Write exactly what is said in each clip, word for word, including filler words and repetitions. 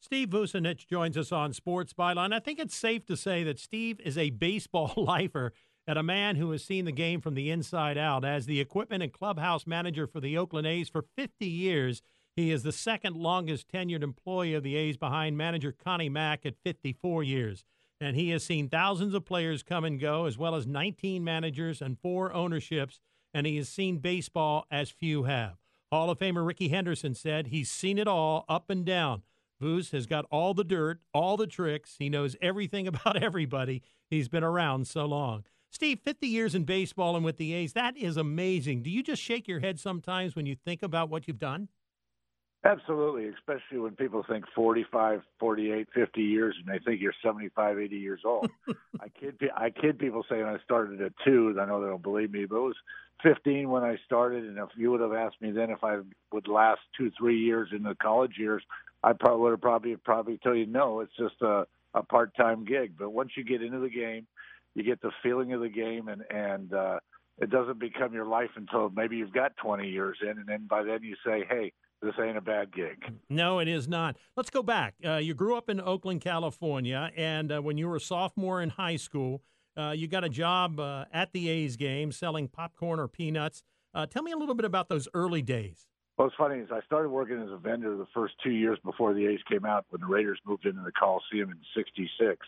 Steve Vucinich joins us on Sports Byline. I think it's safe to say that Steve is a baseball lifer and a man who has seen the game from the inside out. As the equipment and clubhouse manager for the Oakland A's for fifty years, he is the second longest tenured employee of the A's behind manager Connie Mack at fifty-four years. And he has seen thousands of players come and go, as well as nineteen managers and four ownerships, and he has seen baseball as few have. Hall of Famer Rickey Henderson said he's seen it all up and down. Vuz has got all the dirt, all the tricks. He knows everything about everybody. He's been around so long. Steve, fifty years in baseball and with the A's, that is amazing. Do you just shake your head sometimes when you think about what you've done? Absolutely, especially when people think forty-five, forty-eight, fifty years and they think you're seventy-five, eighty years old. I kid I kid people saying I started at two. I know they don't believe me, but it was fifteen when I started, and if you would have asked me then if I would last two, three years in the college years, I probably would have probably probably told you no, it's just a, a part-time gig. But once you get into the game, you get the feeling of the game, and, and uh, it doesn't become your life until maybe you've got twenty years in, and then by then you say, hey, this ain't a bad gig. No, it is not. Let's go back. Uh, you grew up in Oakland, California, and uh, when you were a sophomore in high school, uh, you got a job uh, at the A's game selling popcorn or peanuts. Uh, tell me a little bit about those early days. What's funny is I started working as a vendor the first two years before the A's came out when the Raiders moved into the Coliseum in sixty-six.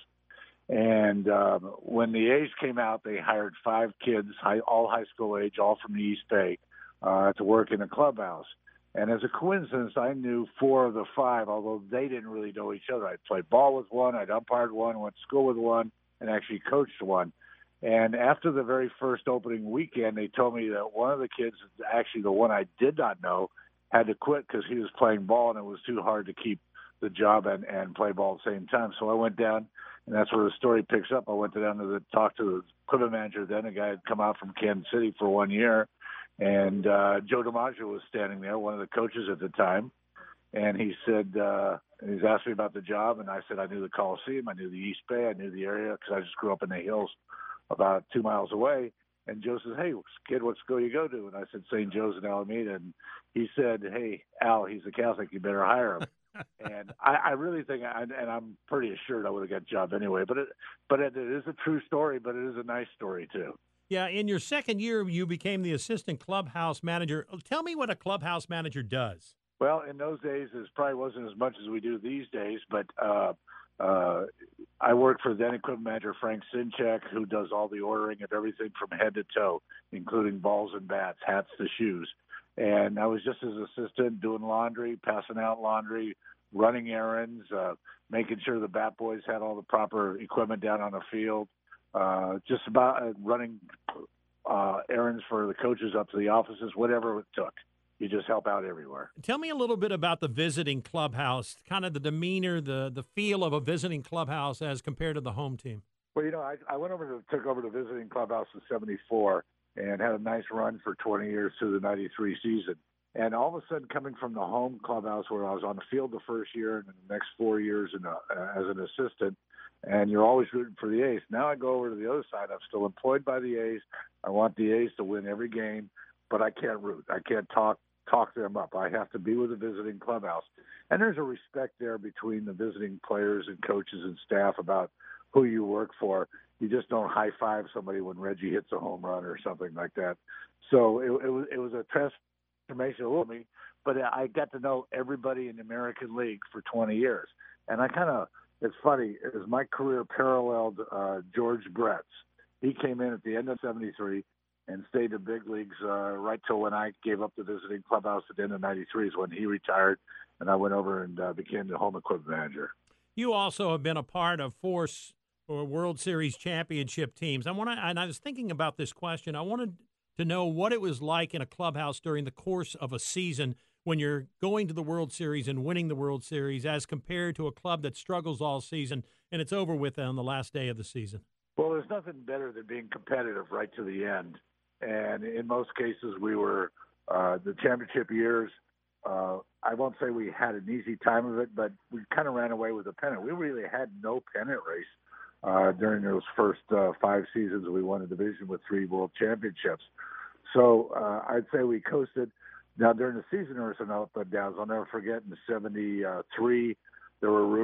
And um, when the A's came out, they hired five kids, high, all high school age, all from the East Bay, uh, to work in the clubhouse. And as a coincidence, I knew four of the five, although they didn't really know each other. I'd played ball with one, I'd umpired one, went to school with one, and actually coached one. And after the very first opening weekend, they told me that one of the kids, actually the one I did not know, had to quit because he was playing ball and it was too hard to keep the job and, and play ball at the same time. So I went down, and that's where the story picks up. I went down to the, talk to the equipment manager then, a guy had come out from Kansas City for one year. And uh, Joe DiMaggio was standing there, one of the coaches at the time, and he said, uh, he's asked me about the job, and I said I knew the Coliseum, I knew the East Bay, I knew the area because I just grew up in the hills about two miles away. And Joe says, hey, kid, what school you go to? And I said, Saint Joe's in Alameda. And he said, hey, Al, he's a Catholic, you better hire him. And I, I really think, I, and I'm pretty assured I would have got a job anyway, but it, but it, it is a true story, but it is a nice story too. Yeah, in your second year, you became the assistant clubhouse manager. Tell me what a clubhouse manager does. Well, in those days, it probably wasn't as much as we do these days, but uh, uh, I worked for then equipment manager Frank Sinchek, who does all the ordering of everything from head to toe, including balls and bats, hats to shoes. And I was just his assistant doing laundry, passing out laundry, running errands, uh, making sure the bat boys had all the proper equipment down on the field. Uh, just about uh, running uh, errands for the coaches up to the offices, whatever it took. You just help out everywhere. Tell me a little bit about the visiting clubhouse, kind of the demeanor, the the feel of a visiting clubhouse as compared to the home team. Well, you know, I, I went over to took over the visiting clubhouse in seventy-four and had a nice run for twenty years through the ninety-three season. And all of a sudden, coming from the home clubhouse where I was on the field the first year and the next four years in a, uh, as an assistant, and you're always rooting for the A's. Now I go over to the other side. I'm still employed by the A's. I want the A's to win every game, but I can't root. I can't talk talk them up. I have to be with the visiting clubhouse. And there's a respect there between the visiting players and coaches and staff about who you work for. You just don't high-five somebody when Reggie hits a home run or something like that. So it, it was it was a transformation for me, but I got to know everybody in the American League for twenty years. And I kind of, it's funny, as my career paralleled uh, George Brett's. He came in at the end of seventy-three and stayed in big leagues uh, right till when I gave up the visiting clubhouse at the end of ninety-three is when he retired, and I went over and uh, became the home equipment manager. You also have been a part of four or World Series championship teams. I want to, and I was thinking about this question. I wanted to know what it was like in a clubhouse during the course of a season when you're going to the World Series and winning the World Series as compared to a club that struggles all season and it's over with on the last day of the season. Well, there's nothing better than being competitive right to the end. And in most cases, we were uh, the championship years. Uh, I won't say we had an easy time of it, but we kind of ran away with the pennant. We really had no pennant race uh, during those first uh, five seasons. We won a division with three world championships. So uh, I'd say we coasted. Now, during the season, there were some up and downs. I'll never forget in seventy-three, there were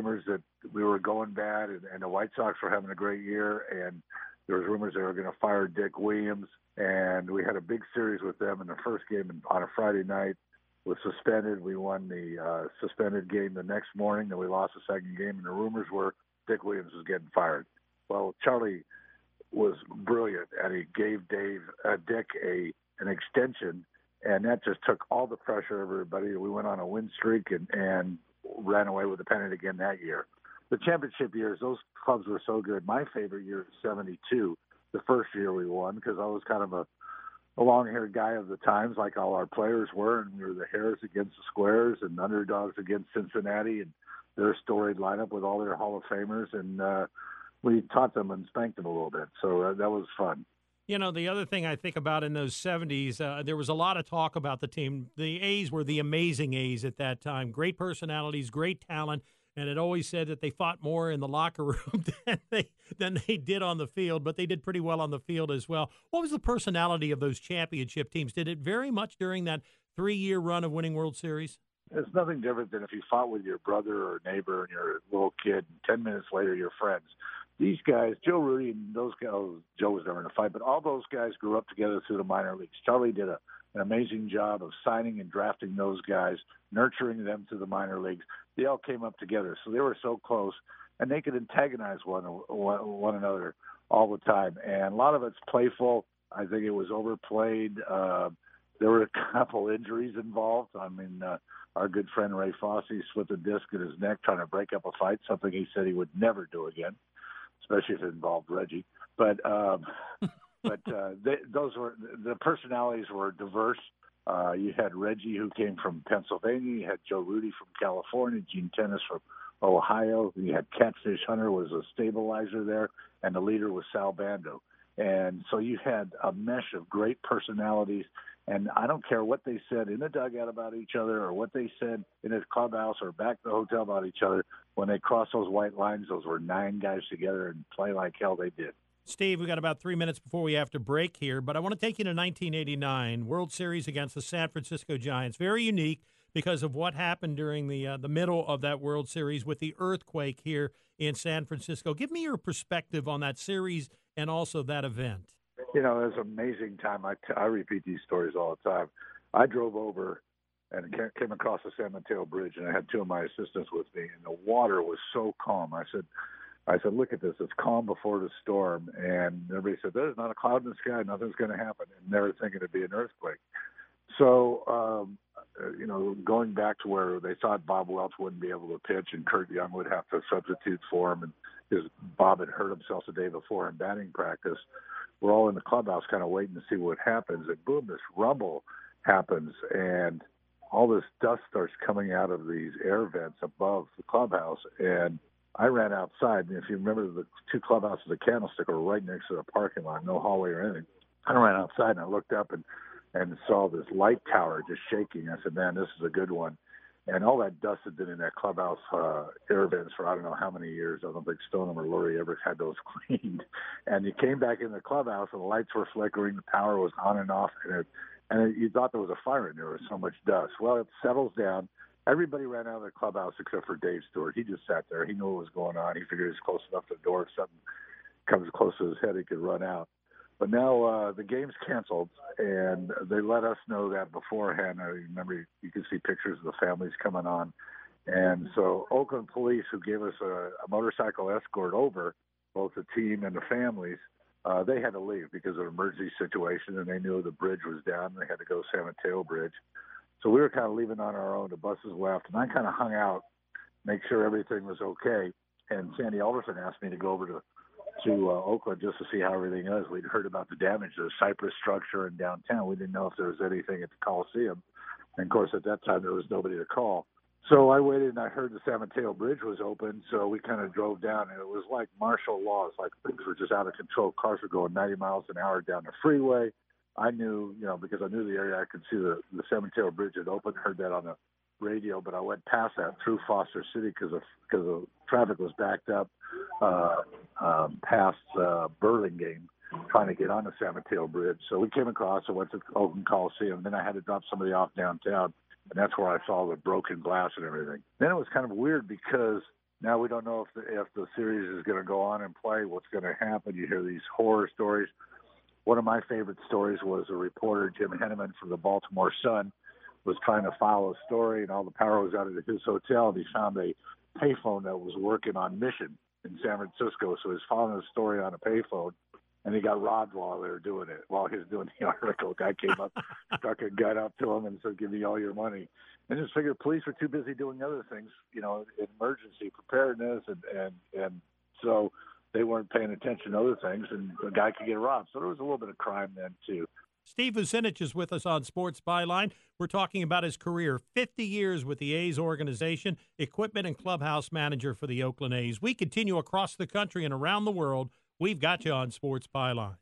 going bad, and, and the White Sox were having a great year, and there was rumors they were going to fire Dick Williams, and we had a big series with them in the first game on a Friday night. Was suspended. We won the uh, suspended game the next morning, then we lost the second game, and the rumors were Dick Williams was getting fired. Well, Charlie was brilliant, and he gave Dave uh, Dick a an extension, and that just took all the pressure of everybody. We went on a win streak and, and ran away with the pennant again that year. The championship years, those clubs were so good. My favorite year is seventy-two, the first year we won, because I was kind of a a long-haired guy of the times, like all our players were, and we were the Hares against the Squares and underdogs against Cincinnati and their storied lineup with all their Hall of Famers, and uh, we taught them and spanked them a little bit, so uh, that was fun. You know, the other thing I think about in those seventies, uh, there was a lot of talk about the team. The A's were the amazing A's at that time. Great personalities, great talent, and it always said that they fought more in the locker room than they than they did on the field, but they did pretty well on the field as well. What was the personality of those championship teams? Did it vary much during that three-year run of winning World Series? It's nothing different than if you fought with your brother or neighbor and you're a little kid, and ten minutes later you're friends. These guys, Joe Rudy and those guys, oh, Joe was never in a fight, but all those guys grew up together through the minor leagues. Charlie did a, an amazing job of signing and drafting those guys, nurturing them to the minor leagues. They all came up together, so they were so close, and they could antagonize one, one, one another all the time. And a lot of it's playful. I think it was overplayed. Uh, there were a couple injuries involved. I mean, uh, our good friend Ray Fosse slipped a disc in his neck trying to break up a fight, something he said he would never do again, especially if it involved Reggie. But um, but uh, they, those were the personalities were diverse. Uh, you had Reggie, who came from Pennsylvania. You had Joe Rudy from California. Gene Tennis from Ohio. You had Catfish Hunter was a stabilizer there, and the leader was Sal Bando. And so you had a mesh of great personalities. And I don't care what they said in the dugout about each other or what they said in his clubhouse or back at the hotel about each other. When they crossed those white lines, those were nine guys together and play like hell they did. Steve, we got about three minutes before we have to break here, but I want to take you to nineteen eighty-nine, World Series against the San Francisco Giants. Very unique because of what happened during the uh, the middle of that World Series with the earthquake here in San Francisco. Give me your perspective on that series and also that event. You know, it was an amazing time. I, t- I repeat these stories all the time. I drove over and came across the San Mateo Bridge, and I had two of my assistants with me, and the water was so calm. I said, I said, look at this. It's calm before the storm. And everybody said, there's not a cloud in the sky. Nothing's going to happen. And they were thinking it'd be an earthquake. So, um, you know, going back to where they thought Bob Welch wouldn't be able to pitch and Kurt Young would have to substitute for him, and because Bob had hurt himself the day before in batting practice, we're all in the clubhouse kind of waiting to see what happens. And boom, this rumble happens, and all this dust starts coming out of these air vents above the clubhouse. And I ran outside, and if you remember, the two clubhouses of Candlestick were right next to the parking lot, no hallway or anything. I ran outside, and I looked up and, and saw this light tower just shaking. I said, man, this is a good one. And all that dust had been in that clubhouse uh, air vents for I don't know how many years. I don't think Stoneham or Lurie ever had those cleaned. And you came back in the clubhouse, and the lights were flickering, the power was on and off, and it, and it, you thought there was a fire in there. There was so much dust. Well, it settles down. Everybody ran out of the clubhouse except for Dave Stewart. He just sat there. He knew what was going on. He figured he was close enough to the door. If something comes close to his head, he could run out. But now uh, the game's canceled, and they let us know that beforehand. I remember you could see pictures of the families coming on. And so Oakland police, who gave us a, a motorcycle escort over, both the team and the families, uh, they had to leave because of an emergency situation, and they knew the bridge was down. They had to go San Mateo Bridge. So we were kind of leaving on our own. The buses left, and I kind of hung out, make sure everything was okay. And Sandy Alderson asked me to go over to to uh, Oakland just to see how everything is. We'd heard about the damage to the Cypress structure in downtown. We didn't know if there was anything at the Coliseum. And, of course, at that time there was nobody to call. So I waited, and I heard the San Mateo Bridge was open, so we kind of drove down. And it was like martial law. It's like things were just out of control. Cars were going ninety miles an hour down the freeway. I knew, you know, because I knew the area, I could see the, the San Mateo Bridge had opened, heard that on the radio, but I went past that through Foster City because of, because the traffic was backed up uh, um, past uh, Burlingame, trying to get on the San Mateo Bridge. So we came across and went to Oakland Coliseum. Then I had to drop somebody off downtown, and that's where I saw the broken glass and everything. Then it was kind of weird because Now we don't know if the, if the series is going to go on and play, what's going to happen. You hear these horror stories. One of my favorite stories was a reporter, Jim Henneman from the Baltimore Sun, was trying to file a story, and all the power was out at his hotel, and he found a payphone that was working on mission in San Francisco. So he was following a story on a payphone, and he got robbed while they were doing it. While he was doing the article, a guy came up, stuck a gun up to him, and said, "Give me all your money." And just figured police were too busy doing other things, you know, emergency preparedness, and and and so they weren't paying attention to other things, and the guy could get robbed. So there was a little bit of crime then too. Steve Vucinich is with us on Sports Byline. We're talking about his career, fifty years with the A's organization, equipment and clubhouse manager for the Oakland A's. We continue across the country and around the world. We've got you on Sports Byline.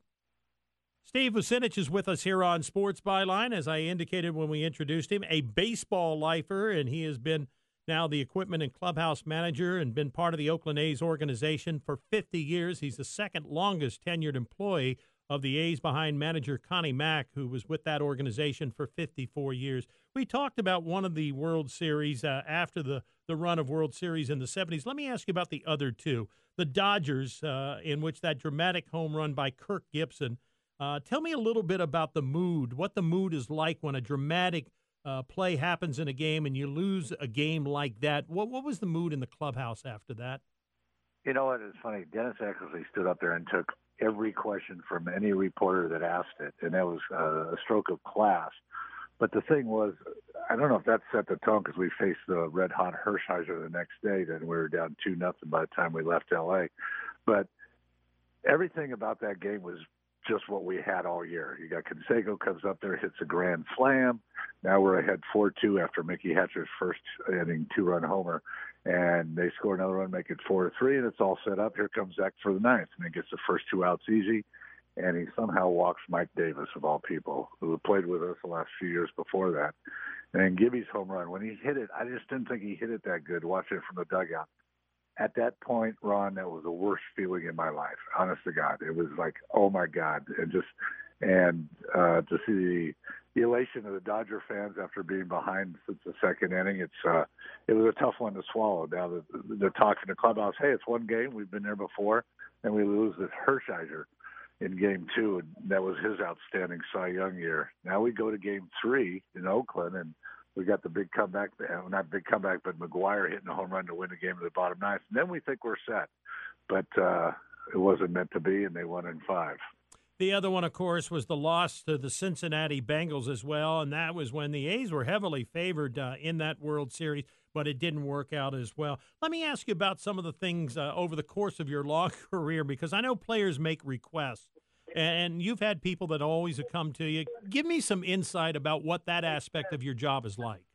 Steve Vucinich is with us here on Sports Byline, as I indicated when we introduced him, a baseball lifer, and he has been now the equipment and clubhouse manager and been part of the Oakland A's organization for fifty years. He's the second longest tenured employee of the A's behind manager Connie Mack, who was with that organization for fifty-four years. We talked about one of the World Series uh, after the, the run of World Series in the seventies. Let me ask you about the other two. The Dodgers, uh, in which that dramatic home run by Kirk Gibson. Uh, tell me a little bit about the mood, what the mood is like when a dramatic uh, play happens in a game and you lose a game like that. What, what was the mood in the clubhouse after that? You know what? It's funny. Dennis Eckersley stood up there and took every question from any reporter that asked it, and that was uh, a stroke of class. But the thing was, I don't know if that set the tone because we faced the red-hot Hershiser the next day. Then we were down two nothing by the time we left L A. But everything about that game was just what we had all year. You got Canseco comes up there, hits a grand slam. Now we're ahead four two after Mickey Hatcher's first inning two-run homer. And they score another run, make it four to three, and it's all set up. Here comes Zach for the ninth, and he gets the first two outs easy. And he somehow walks Mike Davis, of all people, who had played with us the last few years before that. And Gibby's home run, when he hit it, I just didn't think he hit it that good, watching it from the dugout. At that point, Ron, that was the worst feeling in my life, honest to God. It was like, oh, my God. And just and uh, to see the, the elation of the Dodger fans after being behind since the second inning, it's uh, it was a tough one to swallow. Now they're talking to clubhouse, hey, it's one game. We've been there before, and we lose this Hershiser in game two, and that was his outstanding Cy Young year. Now we go to game three in Oakland, and we got the big comeback, not big comeback, but McGuire hitting a home run to win the game in the bottom ninth. And then we think we're set. But uh, it wasn't meant to be, and they won in five. The other one, of course, was the loss to the Cincinnati Bengals as well, and that was when the A's were heavily favored uh, in that World Series, but it didn't work out as well. Let me ask you about some of the things uh, over the course of your long career, because I know players make requests, and you've had people that always have come to you. Give me some insight about what that aspect of your job is like.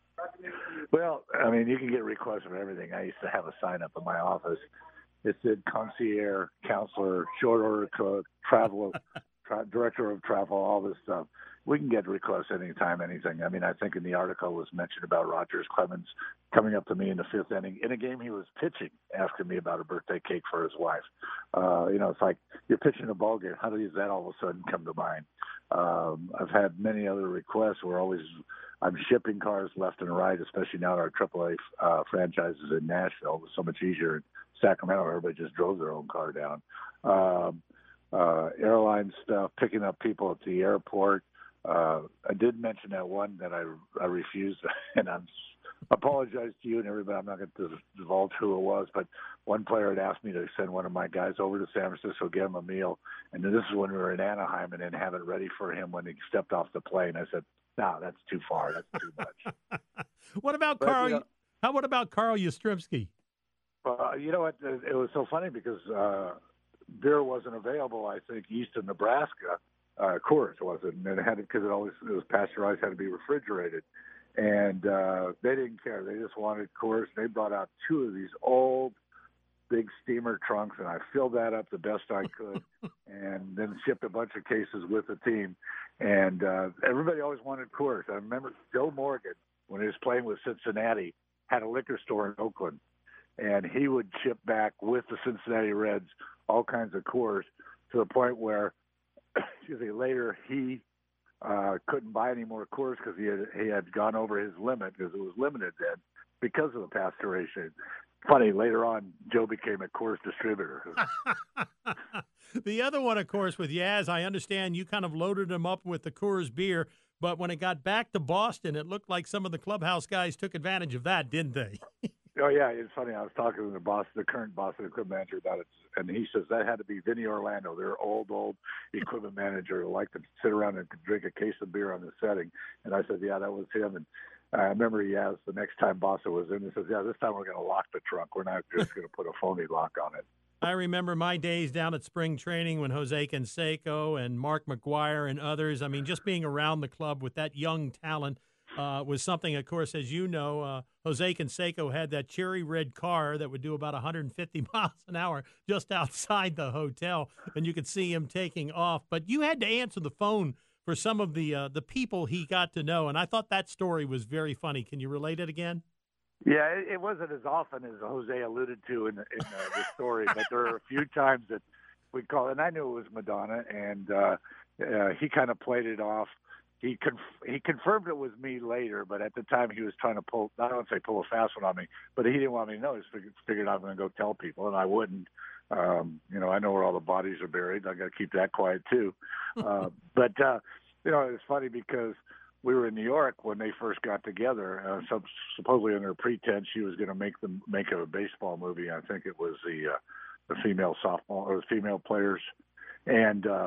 Well, I mean, you can get requests from everything. I used to have a sign up in my office. It said concierge, counselor, short order cook, travel, tra- director of travel, all this stuff. We can get requests anytime, anything. I mean, I think in the article was mentioned about Rogers Clemens coming up to me in the fifth inning in a game he was pitching, asking me about a birthday cake for his wife. Uh, you know, it's like you're pitching a ball game. How does that all of a sudden come to mind? Um, I've had many other requests. We're always I'm shipping cars left and right, especially now that our triple A uh, franchise is in Nashville. It was so much easier in Sacramento. Everybody just drove their own car down. Um, uh, airline stuff, picking up people at the airport. Uh, I did mention that one that I, I refused, and I'm apologize to you and everybody. I'm not going to divulge who it was, but one player had asked me to send one of my guys over to San Francisco, get him a meal. And this is when we were in Anaheim and then have it ready for him when he stepped off the plane. I said, no, that's too far. That's too much. What about but, Carl? You know, how what about Carl Yastrzemski? Uh, you know what? It was so funny because uh, beer wasn't available, I think, east of Nebraska. Uh, Coors wasn't, and it had because it always it was pasteurized, had to be refrigerated, and uh, they didn't care. They just wanted Coors. They brought out two of these old, big steamer trunks, and I filled that up the best I could, and then shipped a bunch of cases with the team. And uh, everybody always wanted Coors. I remember Joe Morgan, when he was playing with Cincinnati, had a liquor store in Oakland, and he would ship back with the Cincinnati Reds all kinds of Coors to the point where, excuse me, later he uh, couldn't buy any more Coors because he had, he had gone over his limit because it was limited then because of the pasteurization. funny, later on, Joe became a Coors distributor. The other one, of course, with Yaz, I understand you kind of loaded him up with the Coors beer, but when it got back to Boston, it looked like some of the clubhouse guys took advantage of that, didn't they? Oh yeah, it's funny. I was talking to the boss, the current Boston equipment manager about it, and he says that had to be Vinny Orlando, their old, old equipment manager who liked to sit around and drink a case of beer on the setting. And I said, yeah, that was him. And I remember he asked the next time Boston was in, he says, yeah, this time we're going to lock the trunk. We're not just going to put a phony lock on it. I remember my days down at spring training when Jose Canseco and Mark McGuire and others, I mean, just being around the club with that young talent uh, was something, of course, as you know, uh, Jose Canseco had that cherry red car that would do about one hundred fifty miles an hour just outside the hotel, and you could see him taking off. But you had to answer the phone for some of the uh, the people he got to know, and I thought that story was very funny. Can you relate it again? Yeah, it, it wasn't as often as Jose alluded to in, in uh, the story, but there are a few times that we call, and I knew it was Madonna, and uh, uh, he kind of played it off. He conf- he confirmed it was me later, but at the time he was trying to pull, I don't want to say pull a fast one on me, but he didn't want me to know. He figured, figured I was going to go tell people, and I wouldn't. Um, you know, I know where all the bodies are buried. I got to keep that quiet too. Uh, but, uh, you know, it's funny because we were in New York when they first got together. Uh, so supposedly under pretense she was going to make them make a baseball movie. I think it was the uh, the female softball or the female players, and uh,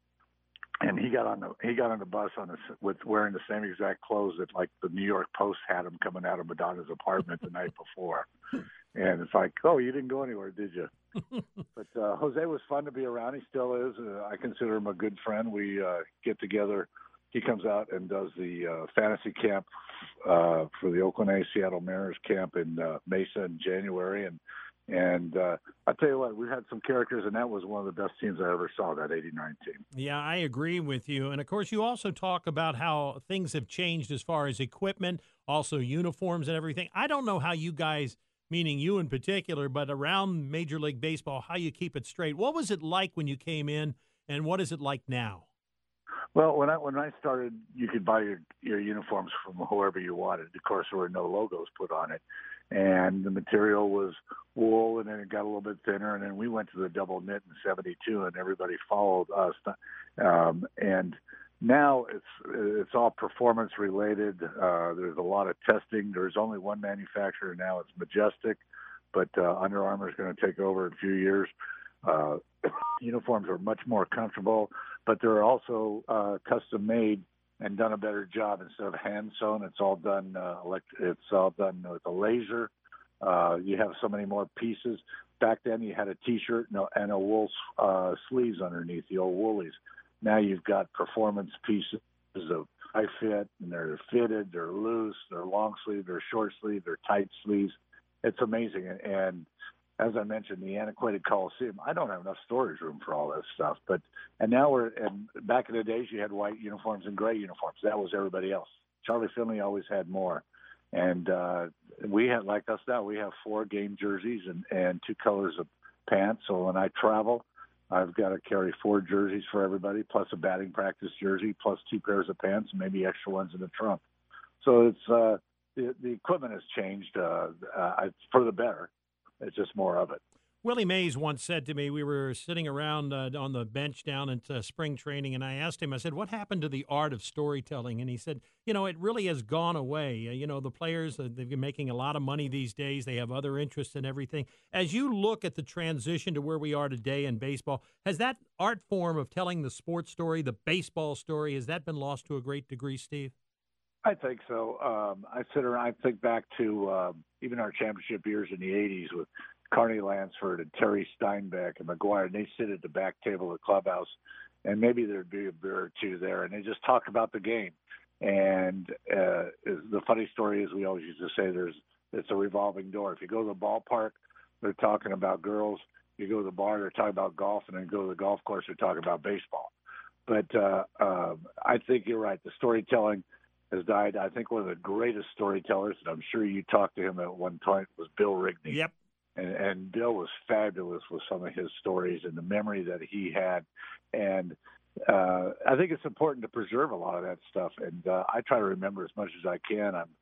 and he got on the he got on the bus on the, with wearing the same exact clothes that like the New York Post had him coming out of Madonna's apartment the night before. And it's like, oh, you didn't go anywhere, did you? But uh, Jose was fun to be around. He still is. Uh, I consider him a good friend. We uh, get together. He comes out and does the uh, fantasy camp uh, for the Oakland A's Seattle Mariners camp in uh, Mesa in January. And and uh, I tell you what, we've had some characters, and that was one of the best teams I ever saw, that eighty-nine team. Yeah, I agree with you. And, of course, you also talk about how things have changed as far as equipment, also uniforms and everything. I don't know how you guys, meaning you in particular, but around Major League Baseball, how you keep it straight. What was it like when you came in, and what is it like now? Well, when I when I started, you could buy your, your uniforms from whoever you wanted. Of course, there were no logos put on it, and the material was wool, and then it got a little bit thinner, and then we went to the double knit in seventy-two, and everybody followed us. Um, and now it's it's all performance related. Uh, there's a lot of testing. There's only one manufacturer now. It's Majestic, but uh, Under Armour is going to take over in a few years. Uh, uniforms are much more comfortable, but they're also uh, custom made and done a better job. Instead of hand sewn, it's all done. Uh, elect- it's all done with a laser. Uh, you have so many more pieces. Back then, you had a T-shirt and a, and a wool uh, sleeves underneath, the old woolies. Now you've got performance pieces of high fit, and they're fitted, they're loose, they're long sleeve, they're short sleeve, they're tight sleeves. It's amazing, and, and as I mentioned, the antiquated Coliseum, I don't have enough storage room for all this stuff. But and now we're and back in the days, you had white uniforms and gray uniforms. That was everybody else. Charlie Finley always had more, and uh, we had like us now. We have four game jerseys and and two colors of pants. So when I travel, I've got to carry four jerseys for everybody, plus a batting practice jersey, plus two pairs of pants, and maybe extra ones in the trunk. So it's uh, the the equipment has changed uh, uh, for the better. It's just more of it. Willie Mays once said to me, we were sitting around uh, on the bench down at uh, spring training, and I asked him, I said, what happened to the art of storytelling? And he said, you know, it really has gone away. Uh, you know, the players, uh, they've been making a lot of money these days. They have other interests and everything. As you look at the transition to where we are today in baseball, has that art form of telling the sports story, the baseball story, has that been lost to a great degree, Steve? I think so. Um, I sit around, I think back to uh, even our championship years in the eighties with Carney Lansford and Terry Steinbeck and McGuire, and they sit at the back table of the clubhouse, and maybe there'd be a beer or two there, and they just talk about the game. And uh, the funny story is we always used to say there's it's a revolving door. If you go to the ballpark, they're talking about girls. You go to the bar, they're talking about golf, and then go to the golf course, they're talking about baseball. But uh, uh, I think you're right. The storytelling has died. I think one of the greatest storytellers, and I'm sure you talked to him at one point, was Bill Rigney. Yep. And, and Bill was fabulous with some of his stories and the memory that he had. And uh, I think it's important to preserve a lot of that stuff. And uh, I try to remember as much as I can. I'm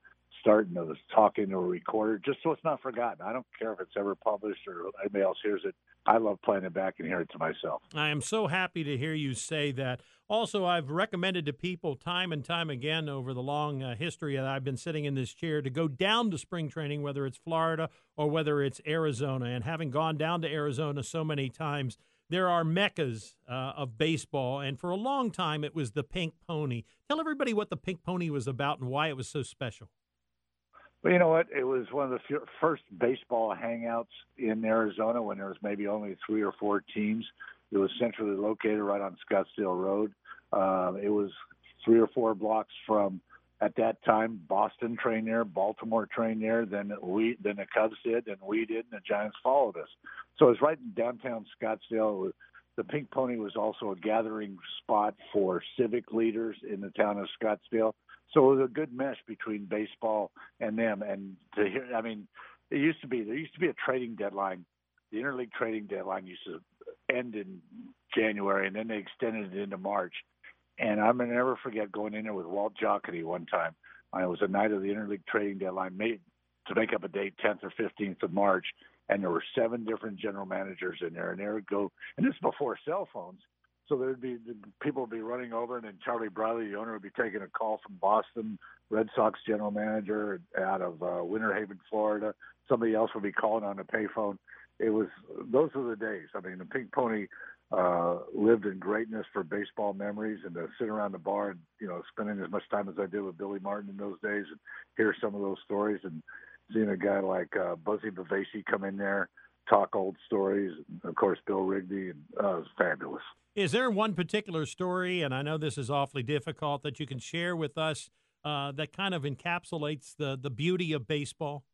starting to talk into a recorder, just so it's not forgotten. I don't care if it's ever published or anybody else hears it. I love playing it back and hearing it to myself. I am so happy to hear you say that. Also, I've recommended to people time and time again over the long uh, history that I've been sitting in this chair to go down to spring training, whether it's Florida or whether it's Arizona. And having gone down to Arizona so many times, there are meccas uh, of baseball. And for a long time, it was the Pink Pony. Tell everybody what the Pink Pony was about and why it was so special. Well, you know what? It was one of the f- first baseball hangouts in Arizona when there was maybe only three or four teams. It was centrally located right on Scottsdale Road. Uh, it was three or four blocks from, at that time, Boston trained there, Baltimore trained there, then we, then the Cubs did, then we did, and the Giants followed us. So it was right in downtown Scottsdale. It was, the Pink Pony was also a gathering spot for civic leaders in the town of Scottsdale. So it was a good mesh between baseball and them. And to hear, I mean, it used to be, there used to be a trading deadline. The interleague trading deadline used to end in January, and then they extended it into March. And I'm going to never forget going in there with Walt Jocketty one time. Uh, it was a night of the interleague trading deadline, made to make up a date, tenth or fifteenth of March. And there were seven different general managers in there. And there would go, and this is before cell phones. So there'd be people would be running over, and then Charlie Briley, the owner, would be taking a call from Boston, Red Sox general manager out of uh, Winter Haven, Florida. Somebody else would be calling on the payphone. It was those were the days. I mean, the Pink Pony uh, lived in greatness for baseball memories, and to sit around the bar and you know spending as much time as I did with Billy Martin in those days, and hear some of those stories, and seeing a guy like uh, Buzzy Bavasi come in there, talk old stories, and of course Bill Rigby, and uh, it was fabulous. Is there one particular story, and I know this is awfully difficult, that you can share with us uh, that kind of encapsulates the, the beauty of baseball?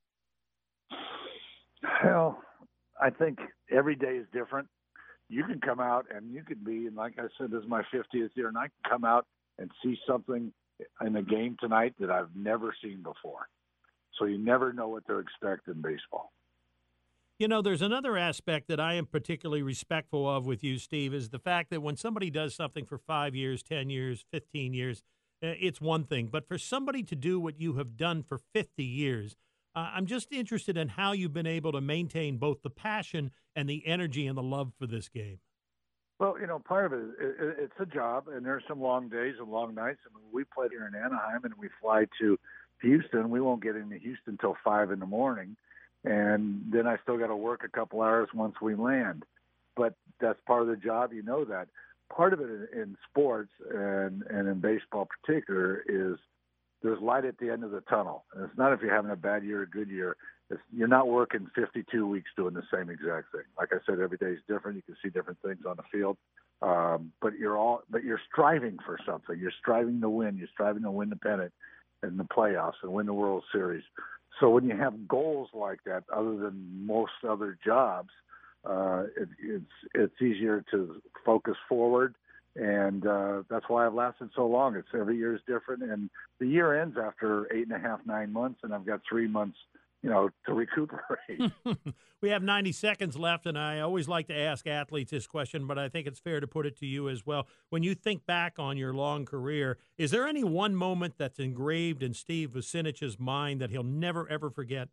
Well, I think every day is different. You can come out and you could be, and like I said, this is my fiftieth year, and I can come out and see something in the game tonight that I've never seen before. So you never know what to expect in baseball. You know, there's another aspect that I am particularly respectful of with you, Steve, is the fact that when somebody does something for five years, ten years, fifteen years, it's one thing. But for somebody to do what you have done for fifty years, uh, I'm just interested in how you've been able to maintain both the passion and the energy and the love for this game. Well, you know, part of it, it it's a job, and there's some long days and long nights. I mean, we played here in Anaheim, and we fly to Houston. We won't get into Houston until five in the morning. And then I still got to work a couple hours once we land. But that's part of the job. You know that. Part of it in, in sports and, and in baseball in particular is there's light at the end of the tunnel. And it's not if you're having a bad year or a good year. It's, you're not working fifty-two weeks doing the same exact thing. Like I said, every day is different. You can see different things on the field. Um, but you're all, but you're striving for something. You're striving to win. You're striving to win the pennant in the playoffs and win the World Series. So when you have goals like that, other than most other jobs, uh, it, it's it's easier to focus forward, and uh, that's why I've lasted so long. It's every year is different, and the year ends after eight and a half, nine months, and I've got three months, you know, to recuperate. We have ninety seconds left, and I always like to ask athletes this question, but I think it's fair to put it to you as well. When you think back on your long career, is there any one moment that's engraved in Steve Vucinich's mind that he'll never, ever forget?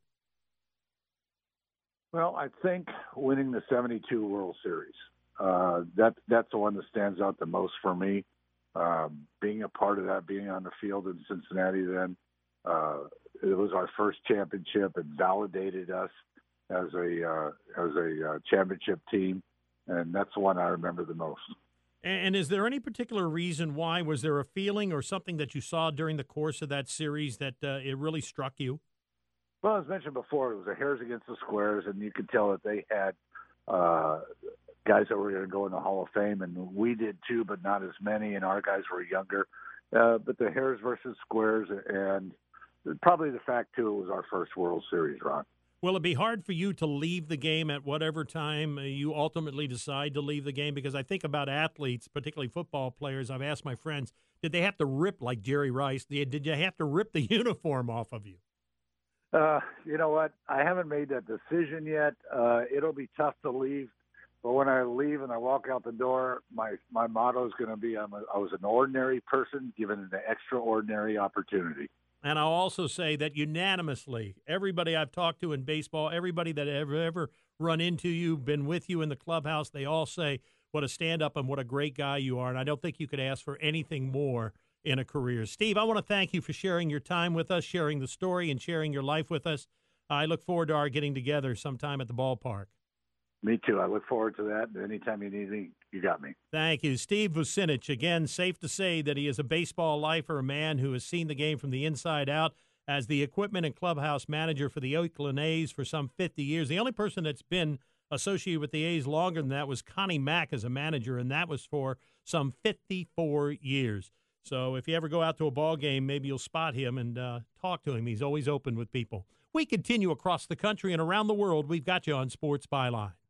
Well, I think winning the seventy-two World Series. Uh, that, that's the one that stands out the most for me. Um, being a part of that, being on the field in Cincinnati then, uh, it was our first championship. It validated us as a uh, as a uh, championship team, and that's the one I remember the most. And is there any particular reason why? Was there a feeling or something that you saw during the course of that series that uh, it really struck you? Well, as mentioned before, it was a hairs against the squares, and you could tell that they had uh, guys that were going to go in the Hall of Fame, and we did too, but not as many, and our guys were younger. Uh, but the hairs versus squares, and probably the fact, too, it was our first World Series, Ron. Will it be hard for you to leave the game at whatever time you ultimately decide to leave the game? Because I think about athletes, particularly football players. I've asked my friends, did they have to rip, like Jerry Rice, did you have to rip the uniform off of you? Uh, you know what? I haven't made that decision yet. Uh, it'll be tough to leave. But when I leave and I walk out the door, my, my motto is going to be I'm a, I was an ordinary person given an extraordinary opportunity. And I'll also say that unanimously, everybody I've talked to in baseball, everybody that ever ever run into you, been with you in the clubhouse, they all say what a stand-up and what a great guy you are. And I don't think you could ask for anything more in a career. Steve, I want to thank you for sharing your time with us, sharing the story, and sharing your life with us. I look forward to our getting together sometime at the ballpark. Me too. I look forward to that. Anytime you need me, you got me. Thank you. Steve Vucinich, again, safe to say that he is a baseball lifer, a man who has seen the game from the inside out as the equipment and clubhouse manager for the Oakland A's for some fifty years. The only person that's been associated with the A's longer than that was Connie Mack as a manager, and that was for some fifty-four years. So if you ever go out to a ball game, maybe you'll spot him and uh, talk to him. He's always open with people. We continue across the country and around the world. We've got you on Sports Byline.